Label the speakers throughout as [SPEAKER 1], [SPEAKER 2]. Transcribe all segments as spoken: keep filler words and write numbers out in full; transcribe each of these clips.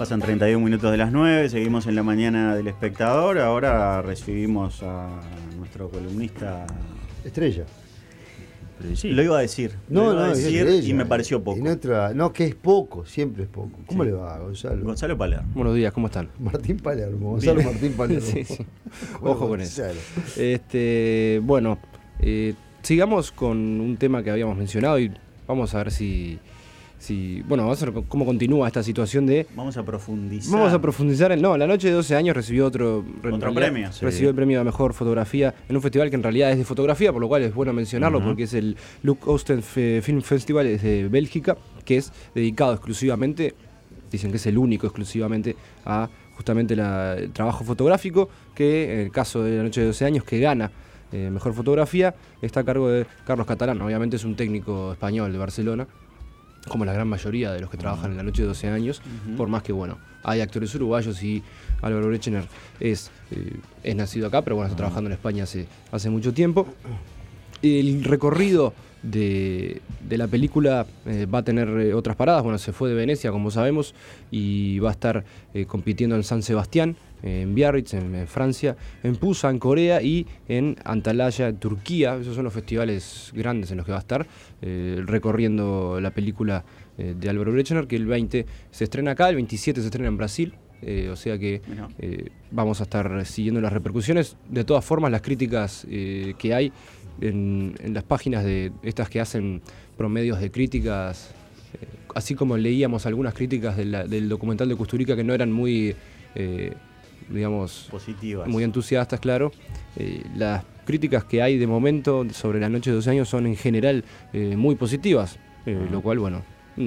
[SPEAKER 1] pasan treinta y un minutos de las nueve, seguimos en la mañana del Espectador. Ahora recibimos a nuestro columnista
[SPEAKER 2] Estrella.
[SPEAKER 1] Sí. Lo iba a decir,
[SPEAKER 2] no,
[SPEAKER 1] lo iba
[SPEAKER 2] no,
[SPEAKER 1] a decir
[SPEAKER 2] estrella,
[SPEAKER 1] y me pareció poco.
[SPEAKER 2] Y nuestra, no, que es poco, siempre es poco. ¿Cómo sí. le va, Gonzalo?
[SPEAKER 1] Gonzalo Palermo.
[SPEAKER 3] Buenos días, ¿cómo están?
[SPEAKER 2] Martín Palermo, Gonzalo
[SPEAKER 3] Bien.
[SPEAKER 2] Martín Palermo.
[SPEAKER 3] sí, sí.
[SPEAKER 2] Bueno,
[SPEAKER 3] Ojo con eso. Este, bueno, eh, sigamos con un tema que habíamos mencionado y vamos a ver si... Sí, bueno, vamos a ver cómo continúa esta situación de...
[SPEAKER 1] Vamos a profundizar.
[SPEAKER 3] Vamos a profundizar en... No, La Noche de doce años recibió otro...
[SPEAKER 1] Otro premio.
[SPEAKER 3] Recibió
[SPEAKER 1] sí.
[SPEAKER 3] el premio a Mejor Fotografía en un festival que en realidad es de fotografía, por lo cual es bueno mencionarlo, uh-huh. porque es el Look Austin Film Festival de Bélgica, que es dedicado exclusivamente, dicen que es el único exclusivamente, a justamente la, el trabajo fotográfico, que en el caso de La Noche de doce años, que gana eh, Mejor Fotografía, está a cargo de Carlos Catalán. Obviamente es un técnico español de Barcelona, como la gran mayoría de los que trabajan en La Noche de doce años, uh-huh. por más que, bueno, hay actores uruguayos y Álvaro Brechner es, eh, es nacido acá, pero bueno, está uh-huh. trabajando en España hace, hace mucho tiempo. El recorrido de, de la película eh, va a tener eh, otras paradas. Bueno, se fue de Venecia, como sabemos, y va a estar eh, compitiendo en San Sebastián, en Biarritz, en, en Francia, en Pusa, en Corea, y en Antalya, en Turquía. Esos son los festivales grandes en los que va a estar eh, recorriendo la película eh, de Álvaro Brechner, que el veinte se estrena acá, el veintisiete se estrena en Brasil, eh, o sea que eh, vamos a estar siguiendo las repercusiones. De todas formas, las críticas eh, que hay en, en las páginas de estas que hacen promedios de críticas, eh, así como leíamos algunas críticas de la, del documental de Kusturica que no eran muy... Eh, digamos,
[SPEAKER 1] positivas,
[SPEAKER 3] muy entusiastas, claro. Eh, las críticas que hay de momento sobre La Noche de doce años son en general eh, muy positivas, eh, uh-huh. lo cual, bueno,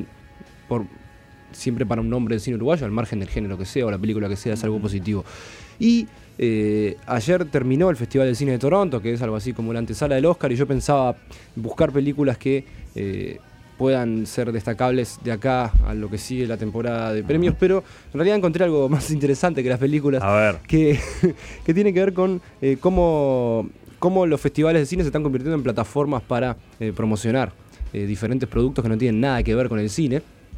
[SPEAKER 3] por, siempre para un nombre de cine uruguayo, al margen del género que sea o la película que sea, es algo positivo. Y eh, ayer terminó el Festival del Cine de Toronto, que es algo así como la antesala del Oscar, y yo pensaba buscar películas que... Eh, puedan ser destacables de acá a lo que sigue la temporada de premios, pero en realidad encontré algo más interesante que las películas,
[SPEAKER 4] a ver.
[SPEAKER 3] que, que tiene que ver con eh, cómo, cómo los festivales de cine se están convirtiendo en plataformas para eh, promocionar eh, diferentes productos que no tienen nada que ver con el cine,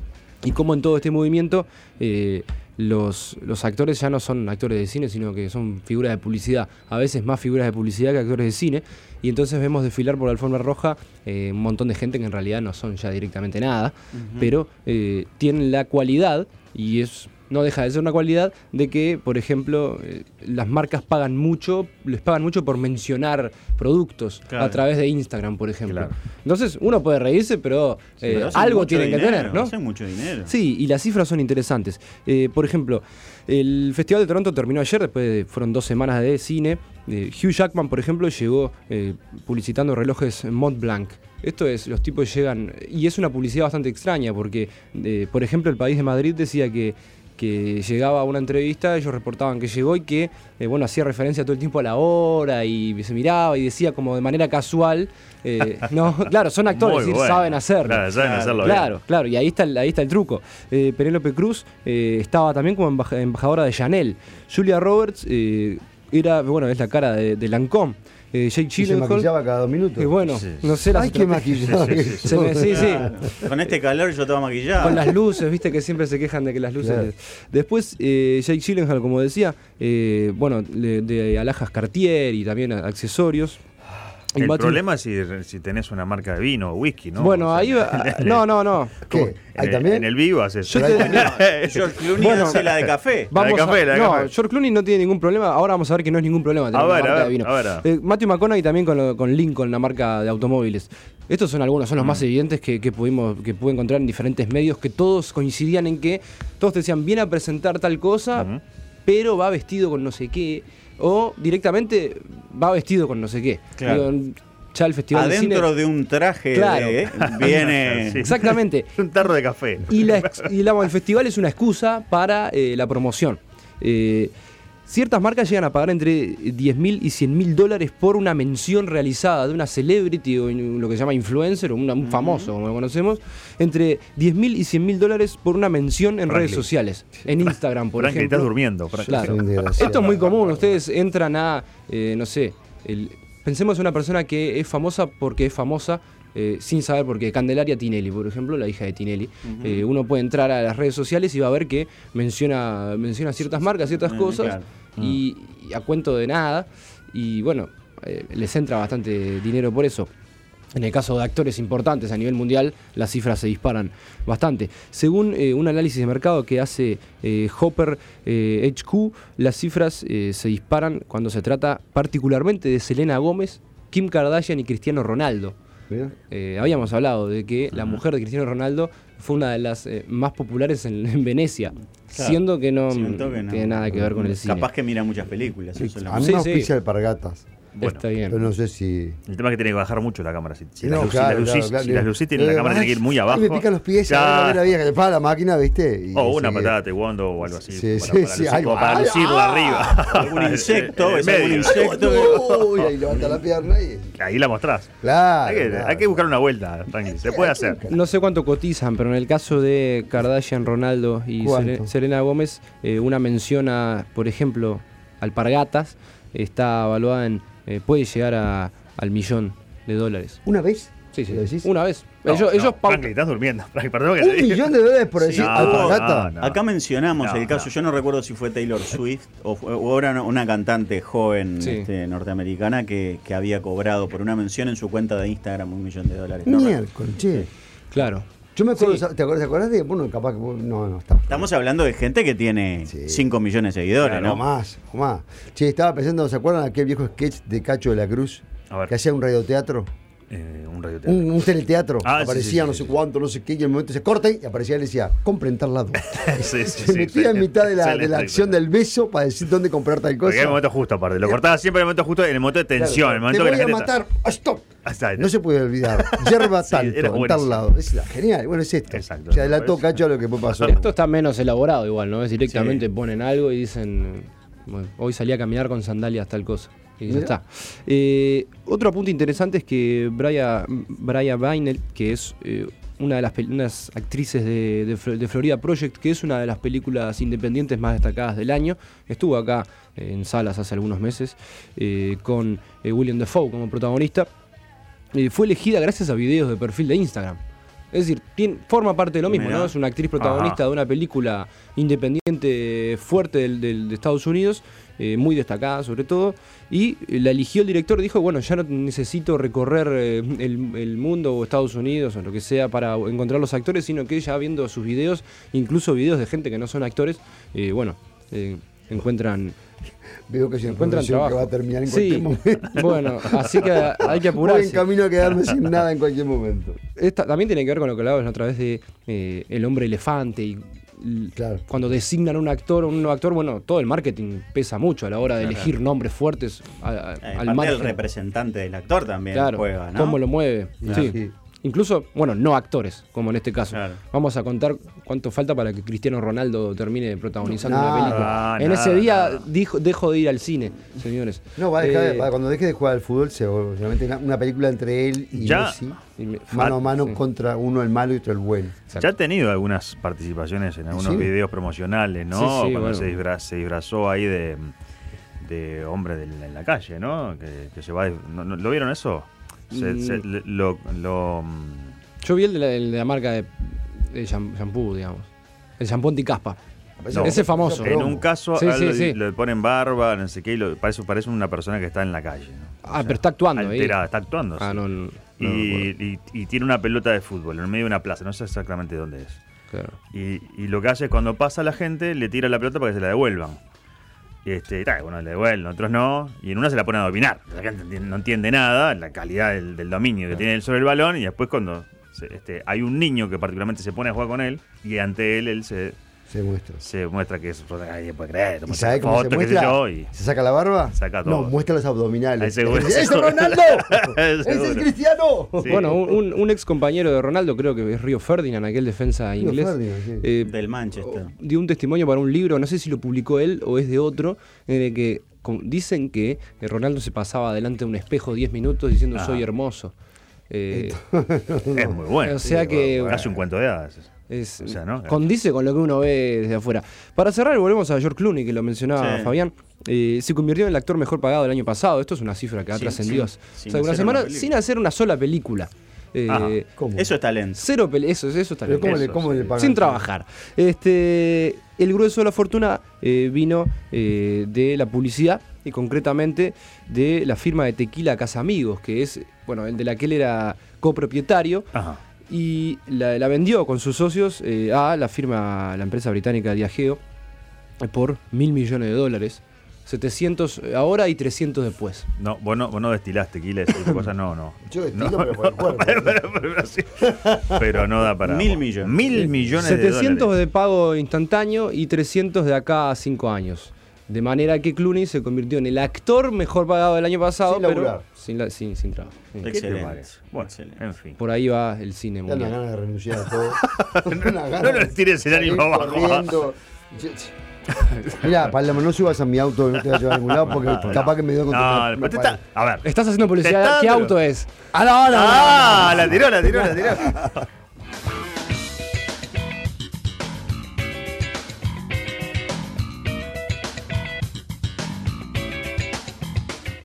[SPEAKER 3] y cómo en todo este movimiento eh, los, los actores ya no son actores de cine, sino que son figuras de publicidad, a veces más figuras de publicidad que actores de cine, y entonces vemos desfilar por la alfombra roja eh, un montón de gente que en realidad no son ya directamente nada, uh-huh. pero eh, tienen la cualidad, y es no deja de ser una cualidad, de que, por ejemplo, eh, las marcas pagan mucho, les pagan mucho por mencionar productos, claro. a través de Instagram, por ejemplo. Claro. Entonces, uno puede reírse, pero, eh, sí, pero algo tienen dinero, que tener, ¿no?
[SPEAKER 1] Hacen mucho dinero.
[SPEAKER 3] Sí, y las cifras son interesantes. Eh, por ejemplo, el Festival de Toronto terminó ayer, después de, fueron dos semanas de cine. Eh, Hugh Jackman, por ejemplo, llegó eh, publicitando relojes Montblanc. Esto es, los tipos llegan, y es una publicidad bastante extraña, porque, eh, por ejemplo, El País de Madrid decía que que llegaba a una entrevista, ellos reportaban que llegó y que, eh, bueno, hacía referencia todo el tiempo a la hora y se miraba y decía como de manera casual, eh, no, claro, son actores, es decir, bueno. saben hacerlo.
[SPEAKER 4] Claro, saben
[SPEAKER 3] claro,
[SPEAKER 4] hacerlo
[SPEAKER 3] Claro,
[SPEAKER 4] bien.
[SPEAKER 3] claro, y ahí está, ahí está el truco. Eh, Penélope Cruz eh, estaba también como embaja, embajadora de Chanel. Julia Roberts eh, era, bueno, es la cara de, de Lancôme. Eh, Jake Gyllenhaal,
[SPEAKER 2] se maquillaba cada dos minutos.
[SPEAKER 3] Que bueno, sí, sí. no sé las
[SPEAKER 2] Ay, qué maquillado.
[SPEAKER 3] Sí, sí, sí. sí, sí.
[SPEAKER 1] Claro. Con este calor yo estaba maquillado.
[SPEAKER 3] Con las luces, viste que siempre se quejan de que las luces.
[SPEAKER 2] Claro.
[SPEAKER 3] Después, eh, Jake Gyllenhaal, como decía, eh, bueno, de, de alhajas Cartier y también accesorios.
[SPEAKER 4] El Matthew... problema es si, si tenés una marca de vino o whisky, ¿no?
[SPEAKER 3] Bueno,
[SPEAKER 4] o sea,
[SPEAKER 3] ahí va. No, no, no.
[SPEAKER 2] ¿Qué? ¿Ahí
[SPEAKER 4] en,
[SPEAKER 2] también?
[SPEAKER 4] En el vivo haces eso.
[SPEAKER 3] Yo te...
[SPEAKER 1] no, George Clooney bueno, hace la de café.
[SPEAKER 3] Vamos
[SPEAKER 4] la de café,
[SPEAKER 3] a...
[SPEAKER 4] la de
[SPEAKER 3] no,
[SPEAKER 4] café.
[SPEAKER 3] George Clooney no tiene ningún problema. Ahora vamos a ver que no es ningún problema tener
[SPEAKER 4] a
[SPEAKER 3] una
[SPEAKER 4] ver,
[SPEAKER 3] marca
[SPEAKER 4] a ver,
[SPEAKER 3] de vino.
[SPEAKER 4] A ver, a ver.
[SPEAKER 3] Eh, Matthew McConaughey también con, lo, con Lincoln, la marca de automóviles. Estos son algunos, son los mm. más evidentes que, que pudimos que pude encontrar en diferentes medios, que todos coincidían en que todos te decían, viene a presentar tal cosa, uh-huh. pero va vestido con no sé qué, o directamente va vestido con no sé qué.
[SPEAKER 1] Claro.
[SPEAKER 3] Digo, ya el festival
[SPEAKER 1] adentro
[SPEAKER 3] de,
[SPEAKER 1] de un traje
[SPEAKER 3] claro.
[SPEAKER 1] de, viene
[SPEAKER 3] sí. Exactamente.
[SPEAKER 4] Un tarro de café.
[SPEAKER 3] Y, la, y la, el festival es una excusa para eh, la promoción. Eh, ciertas marcas llegan a pagar entre diez mil y cien mil dólares por una mención realizada de una celebrity o lo que se llama influencer o una, un famoso, uh-huh. como lo conocemos, entre diez mil y cien mil dólares por una mención en Franklin. redes sociales, en Instagram, por
[SPEAKER 4] Franklin,
[SPEAKER 3] ejemplo.
[SPEAKER 4] Estás durmiendo.
[SPEAKER 3] Claro. Esto es muy común. Ustedes entran a, eh, no sé, el pensemos en una persona que es famosa porque es famosa, eh, sin saber por qué. Candelaria Tinelli, por ejemplo, la hija de Tinelli. Uh-huh. Eh, uno puede entrar a las redes sociales y va a ver que menciona, menciona ciertas marcas, ciertas uh, cosas, claro. y, y a cuento de nada. Y bueno, eh, les entra bastante dinero por eso. En el caso de actores importantes a nivel mundial, las cifras se disparan bastante. Según eh, un análisis de mercado que hace eh, Hopper eh, H Q, las cifras eh, se disparan cuando se trata particularmente de Selena Gómez, Kim Kardashian y Cristiano Ronaldo. Eh, habíamos hablado de que la mujer de Cristiano Ronaldo fue una de las eh, más populares en, en Venecia, claro. siendo que no, que no tiene nada que ver con el cine.
[SPEAKER 1] Capaz que mira muchas películas. Eso
[SPEAKER 2] a mí me auspicia el Pargatas.
[SPEAKER 3] Bueno, está bien.
[SPEAKER 2] Pero no sé si...
[SPEAKER 4] El tema es que tiene que bajar mucho la cámara. Si, si
[SPEAKER 2] no,
[SPEAKER 4] las
[SPEAKER 2] claro,
[SPEAKER 4] luces,
[SPEAKER 2] claro, claro,
[SPEAKER 4] si las luces tienen, la cámara tiene que ir muy abajo.
[SPEAKER 2] Y me pican los pies, ya. La vida que le paga la máquina, ¿viste? Y
[SPEAKER 4] o una
[SPEAKER 2] sigue.
[SPEAKER 4] patada de taekwondo o algo así.
[SPEAKER 2] Sí,
[SPEAKER 4] para,
[SPEAKER 2] sí,
[SPEAKER 4] para,
[SPEAKER 2] sí,
[SPEAKER 4] lucir,
[SPEAKER 2] algo,
[SPEAKER 4] para
[SPEAKER 2] ay,
[SPEAKER 4] lucirla
[SPEAKER 2] ay,
[SPEAKER 4] arriba.
[SPEAKER 1] Algún insecto, es algún
[SPEAKER 4] medio.
[SPEAKER 1] insecto.
[SPEAKER 2] Uy, ahí levanta la pierna y...
[SPEAKER 4] Ahí la mostrás.
[SPEAKER 2] Claro,
[SPEAKER 4] Hay que,
[SPEAKER 2] claro.
[SPEAKER 4] hay que buscar una vuelta, tranqui. Se puede hacer.
[SPEAKER 3] No sé cuánto cotizan, pero en el caso de Kardashian, Ronaldo y
[SPEAKER 2] ¿Cuánto?
[SPEAKER 3] Selena Gómez, eh, una mención a, por ejemplo, Alpargatas, está evaluada en, eh, puede llegar a, al millón de dólares.
[SPEAKER 2] ¿Una vez?
[SPEAKER 3] Sí, sí,
[SPEAKER 2] ¿Lo decís?
[SPEAKER 3] una vez.
[SPEAKER 4] No,
[SPEAKER 3] ellos,
[SPEAKER 4] no,
[SPEAKER 3] ellos
[SPEAKER 4] Franklin, estás durmiendo. Franklin, perdón que te
[SPEAKER 2] ¿Un
[SPEAKER 4] diga.
[SPEAKER 2] millón de dólares por decir
[SPEAKER 4] No,
[SPEAKER 2] Alpargata?
[SPEAKER 4] no, no.
[SPEAKER 1] Acá mencionamos
[SPEAKER 4] No,
[SPEAKER 1] el caso,
[SPEAKER 4] no.
[SPEAKER 1] yo no recuerdo si fue Taylor Swift o, fue, o era una cantante joven
[SPEAKER 3] Sí.
[SPEAKER 1] este, norteamericana que, que había cobrado por una mención en su cuenta de Instagram un millón de dólares. No,
[SPEAKER 2] Miércoles, che.
[SPEAKER 3] Claro.
[SPEAKER 2] Yo me acuerdo,
[SPEAKER 3] Sí.
[SPEAKER 2] ¿te acuerdas, ¿te acuerdas de? Bueno, capaz que vos- no, no, está.
[SPEAKER 1] Estamos hablando de gente que tiene
[SPEAKER 2] Sí.
[SPEAKER 1] cinco millones de seguidores,
[SPEAKER 2] No
[SPEAKER 1] ¿no?
[SPEAKER 2] más, o más. Che, estaba pensando, ¿se acuerdan de aquel viejo sketch de Cacho de la Cruz?
[SPEAKER 4] A ver.
[SPEAKER 2] Que hacía un radioteatro.
[SPEAKER 4] Eh, un radioteatro.
[SPEAKER 2] Un, un teleteatro.
[SPEAKER 4] Ah, sí,
[SPEAKER 2] aparecía
[SPEAKER 4] sí,
[SPEAKER 2] no
[SPEAKER 4] sí,
[SPEAKER 2] sé
[SPEAKER 4] sí.
[SPEAKER 2] cuánto, no sé qué, y en el momento se corta y aparecía y le decía, compren tal lado.
[SPEAKER 4] Sí, sí,
[SPEAKER 2] Se
[SPEAKER 4] sí,
[SPEAKER 2] metía en
[SPEAKER 4] sí.
[SPEAKER 2] mitad de la, de
[SPEAKER 4] Excelente,
[SPEAKER 2] la acción
[SPEAKER 4] excelente.
[SPEAKER 2] del beso para decir dónde comprar tal
[SPEAKER 4] Porque
[SPEAKER 2] cosa.
[SPEAKER 4] hay el momento justo, aparte. Lo cortaba siempre en el momento justo, en el momento de tensión.
[SPEAKER 2] Claro,
[SPEAKER 4] en el momento
[SPEAKER 2] te
[SPEAKER 4] que
[SPEAKER 2] voy
[SPEAKER 4] la
[SPEAKER 2] a
[SPEAKER 4] gente
[SPEAKER 2] matar. ¡Ah, stop!
[SPEAKER 4] Está ahí.
[SPEAKER 2] No se puede olvidar. Yerba
[SPEAKER 4] Sí,
[SPEAKER 2] tanto,
[SPEAKER 4] era
[SPEAKER 2] en
[SPEAKER 4] buenísimo.
[SPEAKER 2] tal lado. Es la- genial. Bueno, es esto.
[SPEAKER 4] Exacto.
[SPEAKER 2] Se adelantó
[SPEAKER 4] Me parece.
[SPEAKER 2] Cacho a lo que pasó.
[SPEAKER 3] Esto está menos elaborado igual, ¿no? Es directamente
[SPEAKER 1] Sí.
[SPEAKER 3] ponen algo y dicen, bueno, hoy salí a caminar con sandalias tal cosa. Y ya
[SPEAKER 2] Mirá.
[SPEAKER 3] está. Eh, otro apunte interesante es que Brian, Brian Bainel, que es eh, una de las pel- unas actrices de, de, Fl- de Florida Project, que es una de las películas independientes más destacadas del año, estuvo acá eh, en salas hace algunos meses eh, con eh, William Dafoe como protagonista. Eh, fue elegida gracias a videos de perfil de Instagram. Es decir, tiene- forma parte de lo mismo,
[SPEAKER 1] Mirá.
[SPEAKER 3] ¿no? Es una actriz protagonista
[SPEAKER 4] Ajá.
[SPEAKER 3] de una película independiente fuerte del, del- de Estados Unidos, eh, muy destacada sobre todo, y eh, la eligió el director, dijo, bueno, ya no necesito recorrer eh, el, el mundo o Estados Unidos o lo que sea para encontrar los actores, sino que ya viendo sus videos, incluso videos de gente que no son actores, eh, bueno, eh, encuentran...
[SPEAKER 2] Veo que es una
[SPEAKER 3] Encuentran
[SPEAKER 2] profesión que
[SPEAKER 3] trabajo.
[SPEAKER 2] va a terminar en
[SPEAKER 3] Sí,
[SPEAKER 2] cualquier momento.
[SPEAKER 3] bueno, así que hay que
[SPEAKER 2] Voy en
[SPEAKER 3] apurarse.
[SPEAKER 2] camino a quedarme sin nada en cualquier momento.
[SPEAKER 3] Esta, también tiene que ver con lo que hablabas la otra vez de eh, el hombre elefante y l-
[SPEAKER 2] Claro.
[SPEAKER 3] cuando designan un actor o un nuevo actor, bueno, todo el marketing pesa mucho a la hora de elegir nombres fuertes a- a-
[SPEAKER 1] Eh,
[SPEAKER 3] al
[SPEAKER 1] aparte el
[SPEAKER 3] margen.
[SPEAKER 1] representante del actor también
[SPEAKER 3] Claro,
[SPEAKER 1] juega, ¿no?
[SPEAKER 3] cómo lo mueve.
[SPEAKER 2] Claro.
[SPEAKER 3] Sí.
[SPEAKER 2] Sí.
[SPEAKER 3] Incluso, bueno, no actores, como en este caso.
[SPEAKER 1] Claro.
[SPEAKER 3] Vamos a contar cuánto falta para que Cristiano Ronaldo termine protagonizando
[SPEAKER 2] Nada.
[SPEAKER 3] una película.
[SPEAKER 4] Ah,
[SPEAKER 3] en
[SPEAKER 4] nada,
[SPEAKER 3] ese día
[SPEAKER 4] nada.
[SPEAKER 3] dijo, dejo de ir al cine, señores.
[SPEAKER 2] No, va a dejar,
[SPEAKER 3] Eh,
[SPEAKER 2] va- cuando deje de jugar al fútbol, se seguramente una, una película entre él y
[SPEAKER 4] Ya.
[SPEAKER 2] Messi,
[SPEAKER 3] y me-
[SPEAKER 2] mano a mano
[SPEAKER 3] sí.
[SPEAKER 2] contra uno el malo y otro el bueno.
[SPEAKER 3] Exacto.
[SPEAKER 4] Ya ha tenido algunas participaciones en algunos
[SPEAKER 2] Sí.
[SPEAKER 4] videos promocionales, ¿no?
[SPEAKER 3] Sí, sí,
[SPEAKER 4] Cuando
[SPEAKER 3] bueno.
[SPEAKER 4] se, disfra- se disfrazó ahí de, de hombre del- en la calle, ¿no? Que, que se va. ¿no, no- ¿Lo vieron eso? Se-
[SPEAKER 3] Mm.
[SPEAKER 4] se- le- lo, lo, mm,
[SPEAKER 3] Yo vi el de la, el de la marca de, de sham- shampoo, digamos. El shampoo anticaspa.
[SPEAKER 2] Eso-
[SPEAKER 3] Ese famoso.
[SPEAKER 2] eso
[SPEAKER 4] en
[SPEAKER 2] promo.
[SPEAKER 4] un caso
[SPEAKER 3] Sí,
[SPEAKER 4] a-
[SPEAKER 3] sí,
[SPEAKER 4] lo,
[SPEAKER 3] sí.
[SPEAKER 4] le ponen barba, no sé qué, y lo, parece, parece una persona que está en la calle, ¿no?
[SPEAKER 3] Ah, pero está actuando ahí.
[SPEAKER 4] Alterada, está actuando.
[SPEAKER 3] Ah,
[SPEAKER 4] sí.
[SPEAKER 3] no, no, no me
[SPEAKER 4] y,
[SPEAKER 3] acuerdo.
[SPEAKER 4] y- y tiene una pelota de fútbol en medio de una plaza, no sé exactamente dónde es.
[SPEAKER 3] Claro.
[SPEAKER 4] Y, y lo que hace es cuando pasa la gente, le tira la pelota para que se la devuelvan. Y este, ta, bueno, le devuelven, otros no. Y en una se la ponen a dominar. La gente entiende- no entiende nada, la calidad del, del dominio que tiene él sobre el balón. Y después cuando se- este, hay un niño que particularmente se pone a jugar con él, y ante él él se,
[SPEAKER 2] Se muestra.
[SPEAKER 4] se muestra que es, nadie puede creer.
[SPEAKER 2] ¿Y
[SPEAKER 4] muestra
[SPEAKER 2] sabe cómo se
[SPEAKER 4] fotos, qué sé
[SPEAKER 2] muestra?
[SPEAKER 4] yo, y
[SPEAKER 2] ¿Se saca la barba?
[SPEAKER 4] Saca todo.
[SPEAKER 2] No, muestra los
[SPEAKER 4] Ahí
[SPEAKER 2] abdominales.
[SPEAKER 4] seguro.
[SPEAKER 2] ¡Ese es Ronaldo! ¡Ese es
[SPEAKER 4] Seguro.
[SPEAKER 2] Cristiano!
[SPEAKER 4] Sí.
[SPEAKER 3] Bueno, un, un- un ex compañero de Ronaldo, creo que es Río Ferdinand, aquel defensa
[SPEAKER 2] Río
[SPEAKER 3] inglés,
[SPEAKER 2] Ferdinand, sí.
[SPEAKER 3] eh,
[SPEAKER 1] Del Manchester.
[SPEAKER 3] dio un testimonio para un libro, no sé si lo publicó él o es de otro, en el que con- dicen que eh, Ronaldo se pasaba delante de un espejo diez minutos diciendo
[SPEAKER 4] Ah.
[SPEAKER 3] soy hermoso. Eh,
[SPEAKER 4] Es muy bueno.
[SPEAKER 3] o sea
[SPEAKER 4] sí,
[SPEAKER 3] que-
[SPEAKER 4] bueno, hace un cuento de hadas.
[SPEAKER 3] es,
[SPEAKER 4] O sea, ¿no?
[SPEAKER 3] condice con lo que uno ve desde afuera. Para cerrar, volvemos a George Clooney, que lo mencionaba
[SPEAKER 1] Sí.
[SPEAKER 3] Fabián. Eh, se convirtió en el actor mejor pagado del año pasado. Esto es una cifra que ha
[SPEAKER 1] Sin-
[SPEAKER 3] trascendido
[SPEAKER 1] sin-
[SPEAKER 3] hace
[SPEAKER 1] sin
[SPEAKER 3] algunas
[SPEAKER 1] hacer una
[SPEAKER 3] semanas
[SPEAKER 1] película.
[SPEAKER 3] sin hacer una sola película. Eh,
[SPEAKER 4] Ajá.
[SPEAKER 2] ¿Cómo?
[SPEAKER 1] Eso es talento.
[SPEAKER 3] Cero peli eso, eso está
[SPEAKER 2] Pero
[SPEAKER 3] bien.
[SPEAKER 2] ¿cómo, le,
[SPEAKER 4] eso,
[SPEAKER 2] cómo
[SPEAKER 4] sí.
[SPEAKER 2] le pagan?
[SPEAKER 3] Sin trabajar. Este, el grueso de la fortuna eh, vino eh, de la publicidad y concretamente de la firma de Tequila Casamigos, que es, bueno, el de la que él era copropietario.
[SPEAKER 4] Ajá.
[SPEAKER 3] Y la, la vendió con sus socios eh, a la firma, la empresa británica Diageo, eh, por mil millones de dólares. setecientos ahora y trescientos después.
[SPEAKER 4] No, vos no, vos no destilaste, Quiles, esa cosa no, no.
[SPEAKER 2] Yo destilo,
[SPEAKER 4] No,
[SPEAKER 2] pero por el cuerpo.
[SPEAKER 4] pero, pero- pero sí. Pero no da para.
[SPEAKER 1] Mil millones.
[SPEAKER 4] Mil millones de
[SPEAKER 3] setecientos
[SPEAKER 4] dólares.
[SPEAKER 3] de pago instantáneo y trescientos de acá a cinco años. De manera que Clooney se convirtió en el actor mejor pagado del año pasado,
[SPEAKER 2] Sin
[SPEAKER 3] pero
[SPEAKER 2] laburar.
[SPEAKER 3] sin, la- sin, sin trabajo. Sí.
[SPEAKER 4] ¿Qué te
[SPEAKER 1] Excelente.
[SPEAKER 4] parece? Bueno,
[SPEAKER 1] Excelente.
[SPEAKER 4] en fin.
[SPEAKER 3] Por ahí va el cine
[SPEAKER 2] Me dan
[SPEAKER 3] mundial.
[SPEAKER 2] ganas de renunciar a todo. no,
[SPEAKER 4] no le tires el ánimo abajo.
[SPEAKER 2] Mira, Paloma, no subas a mi auto, no te va a llevar a ningún lado porque
[SPEAKER 4] No,
[SPEAKER 2] capaz
[SPEAKER 4] no.
[SPEAKER 2] que me dio con
[SPEAKER 4] No,
[SPEAKER 2] me
[SPEAKER 4] pero te
[SPEAKER 2] para-
[SPEAKER 4] está- a ver.
[SPEAKER 3] Estás haciendo publicidad.
[SPEAKER 4] Te está
[SPEAKER 3] ¿Qué
[SPEAKER 4] dando-
[SPEAKER 3] auto es?
[SPEAKER 2] Ah, no, no, no, no, no,
[SPEAKER 4] Ah,
[SPEAKER 2] no.
[SPEAKER 4] la tiró, la tiró, la tiró.